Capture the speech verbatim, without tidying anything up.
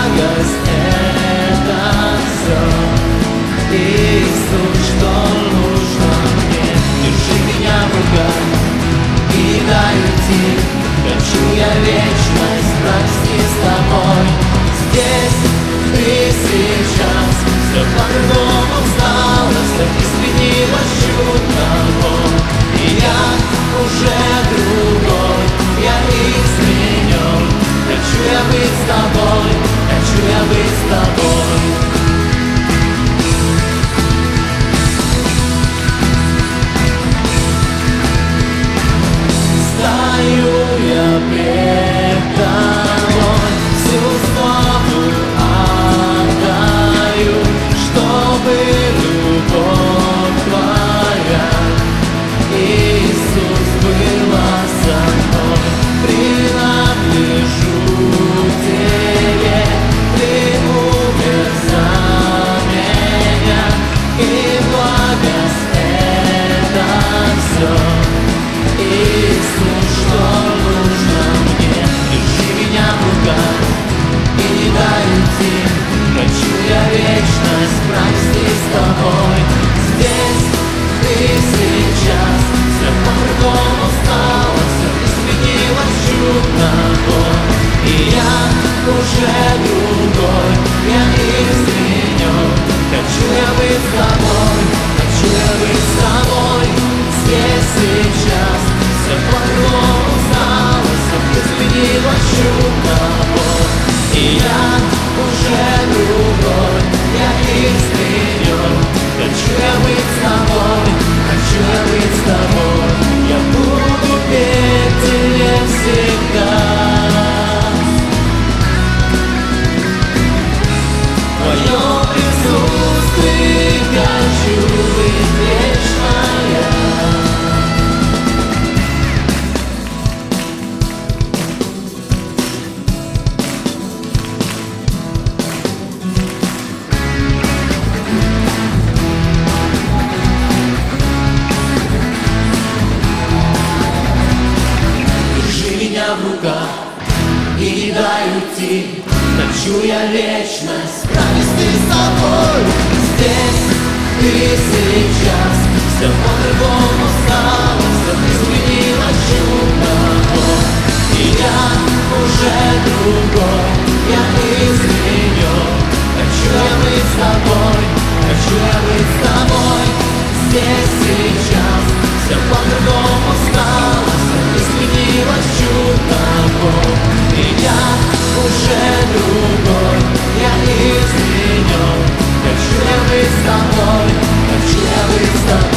благость это все. Иисус, что нужно мне? Держи меня в руках и дай уйти. Хочу я вечность провести с тобой. Здесь ты сейчас, все по-другому стало, все изменилось чудного. И я уже другой, я изменен. Хочу я быть с тобой, хочу я быть с тобой. Стою я пред тобой, всю славу отдаю, чтобы любовь твоя, Иисус, была со мной. Принадлежу тебе, ты умер за меня, и благость это все. Иисус, что нужно мне? Держи меня в руках и не дай уйти. Хочу я вечность провести с тобой. Здесь ты сейчас, все по-другому стало, все изменилось чудного. И я уже другой, я изменен. Хочу я быть с тобой, хочу я быть с тобой. Здесь сейчас все по-другому стало, все изменилось чудного. И я уже другой, я изменен. Хочу я быть с тобой, хочу я быть с тобой. Я буду петь тебе всегда. В твоем присутствии хочу быть вечно я. В руках и не дай уйти. Хочу я вечность провести с тобой. Здесь ты сейчас, все по-другому стало, все изменилось чудного. И я уже другой, я изменен. Хочу я быть с тобой, хочу я быть с тобой. Здесь сейчас, все по-другому стало, все изменилось чудного. И я уже другой, я изменен. Хочу я быть с тобой, хочу я быть с тобой.